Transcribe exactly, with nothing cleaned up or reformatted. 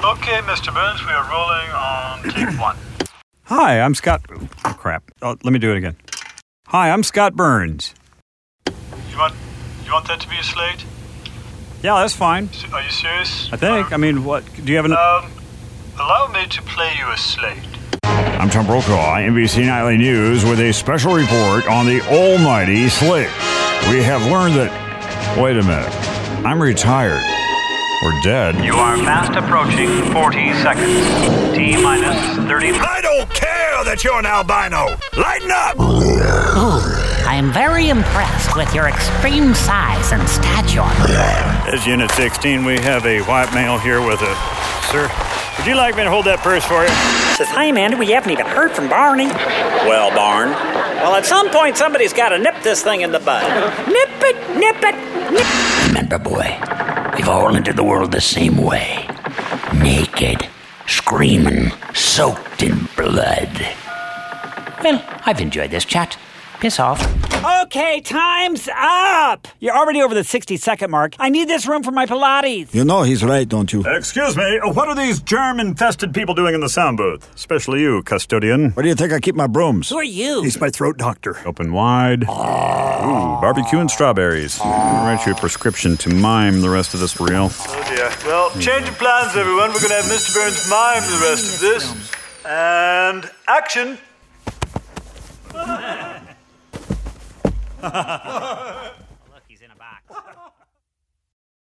Okay, Mister Burns, we are rolling on take one. Hi, I'm Scott... Oh, crap. Oh, let me do it again. Hi, I'm Scott Burns. You want you want that to be a slate? Yeah, that's fine. Are you serious? I think. I mean, what... Do you have an... Um, allow me to play you a slate. I'm Tom Brokaw, N B C Nightly News, with a special report on the almighty Slate. We have learned that... Wait a minute. I'm retired. Or dead. You are fast approaching forty seconds. T minus thirty. I don't care that you're an albino. Lighten up! Ooh, I am very impressed with your extreme size and stature. As Unit sixteen, we have a white male here with a... Sir, would you like me to hold that purse for you? Says, hi, Amanda, we haven't even heard from Barney. Well, Barn. Well, at some point, somebody's got to nip this thing in the bud. Nip it, nip it, nip it. Remember, boy, we've all entered the world the same way. Naked, screaming, soaked in blood. Well, I've enjoyed this chat. Piss off. Okay, time's up. You're already over the sixty-second mark. I need this room for my Pilates. You know he's right, don't you? Excuse me, what are these germ-infested people doing in the sound booth? Especially you, custodian. Where do you think I keep my brooms? Who are you? He's my throat doctor. Open wide. Ooh, barbecue and strawberries. I'll write you a prescription to mime the rest of this reel. Oh dear. Well, change of plans, everyone. We're going to have Mister Burns mime the rest of this. And action.